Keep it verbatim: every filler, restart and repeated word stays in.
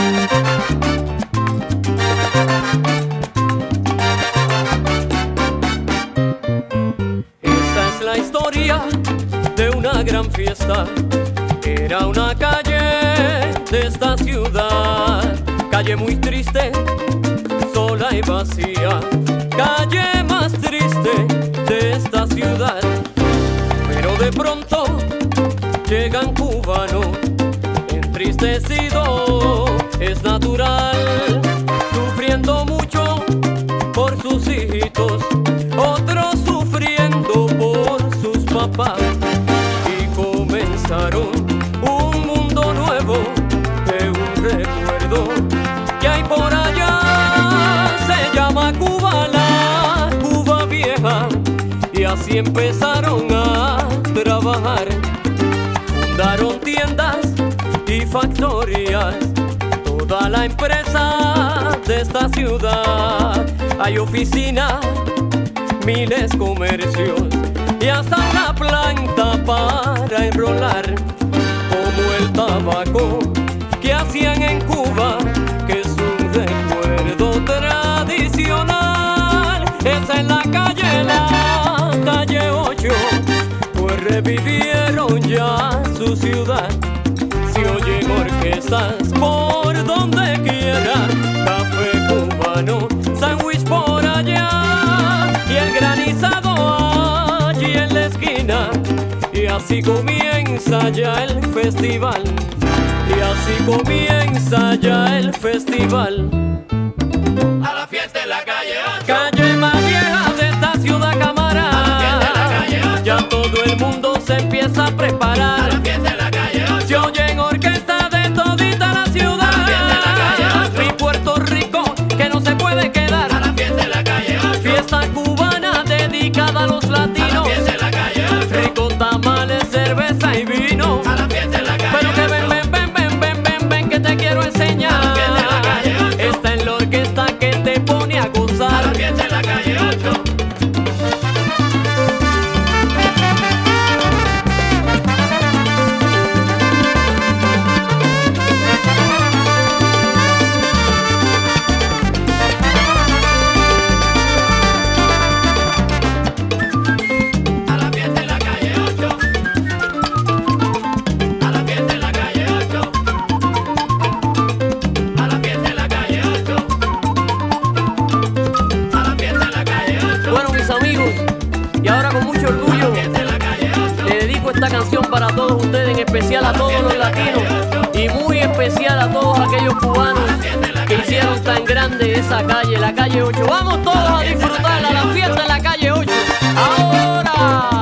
Esta es la historia de una gran fiesta. Era una calle de esta ciudad, calle muy triste, sola y vacía, calle más triste de esta ciudad. Pero de pronto llegan cubanos, entristecido, es natural, sufriendo mucho por sus hijitos, otros sufriendo por sus papás. Y comenzaron un mundo nuevo de un recuerdo que hay por allá, se llama Cuba, la Cuba vieja. Y así empezaron a trabajar, fundaron tiendas y factorías, toda la empresa de esta ciudad. Hay oficinas, miles comercios y hasta una planta para enrolar, como el tabaco que hacían en Cuba, que es un recuerdo tradicional. Esa es la calle, la calle ocho, pues revivieron ya su ciudad. Se oyen orquestas por donde quiera, café cubano, sándwich por allá, y el granizado allí en la esquina. Y así comienza ya el festival, y así comienza ya el festival. A la fiesta en la calle ocho, Calle más vieja de esta ciudad, cámara. a la fiesta en la calle ocho, Ya todo el mundo se empieza a a preparar. la fiesta en la calle ocho, Se oyen orquestas de todita la ciudad. A la fiesta en la calle ocho, Y Puerto Rico que no se puede quedar. a la fiesta en la calle ocho, Fiesta cubana dedicada a los a la latinos. fiesta en la calle ocho, Ricos tamales, cerveza y vino. a la fiesta en la calle Pero que ven, ocho, ven, ven, ven, ven, ven, ven, que te quiero enseñar. A la fiesta en la calle ocho, Esta es la orquesta que te pone a a gozar. la fiesta en la calle ocho. A la fiesta en la calle ocho, a la fiesta en la calle ocho, a la fiesta en la calle ocho, a la fiesta en la calle ocho, Bueno, mis amigos, y ahora con mucho orgullo fiesta en la calle ocho, le dedico esta canción para todos ustedes, en especial a todos los latinos y muy especial a todos aquellos cubanos que hicieron tan grande esa calle, la calle ocho. Vamos todos a disfrutarla, la fiesta en la calle ocho. Ahora.